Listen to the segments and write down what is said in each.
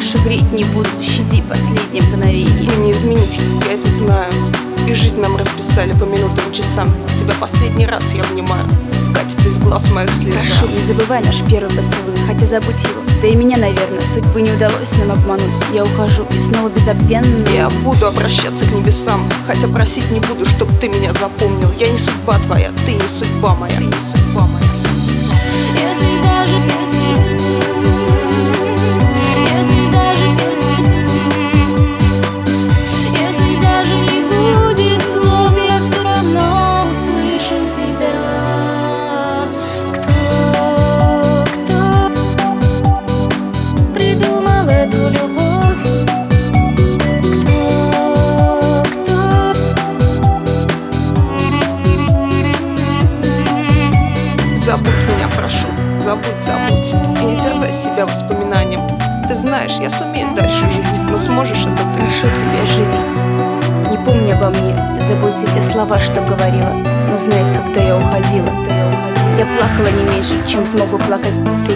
больше греть не буду, щади последнее мгновение. Мы не изменить, я это знаю. И жизнь нам расписали по минутам, часам. Тебя последний раз я обнимаю, катит из глаз моих слез. Прошу, не забывай наш первый поцелуй, хотя забудь его. Да и меня, наверное, судьбы не удалось нам обмануть. Я ухожу и снова безобвенно. Я буду обращаться к небесам, хотя просить не буду, чтоб ты меня запомнил. Я не судьба твоя, ты не судьба моя, ты не судьба моя. Если даже не будет слов, я все равно услышу тебя. Кто придумал эту любовь? Кто? Забудь меня, прошу, забудь. И не терзай себя воспоминанием. Ты знаешь, я сумею дальше жить, но сможешь это ты? Прошу тебя, живи. Не помни обо мне, забудь все те слова, что говорила. Но знай, когда я уходила, я плакала не меньше, чем смогу плакать ты.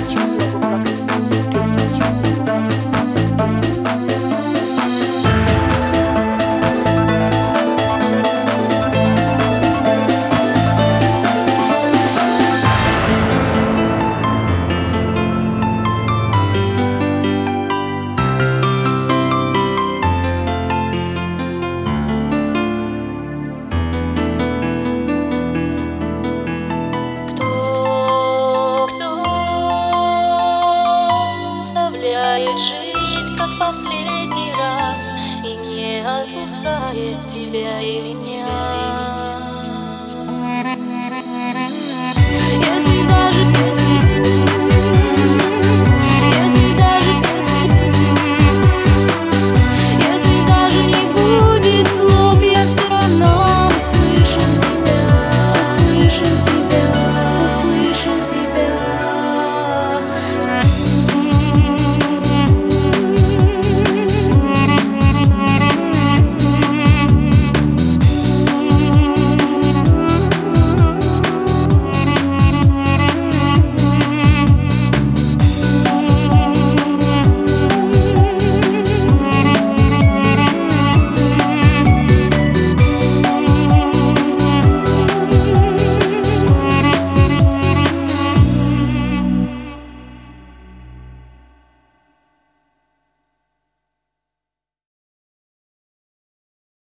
Жить как последний раз и не отпускает тебя и меня.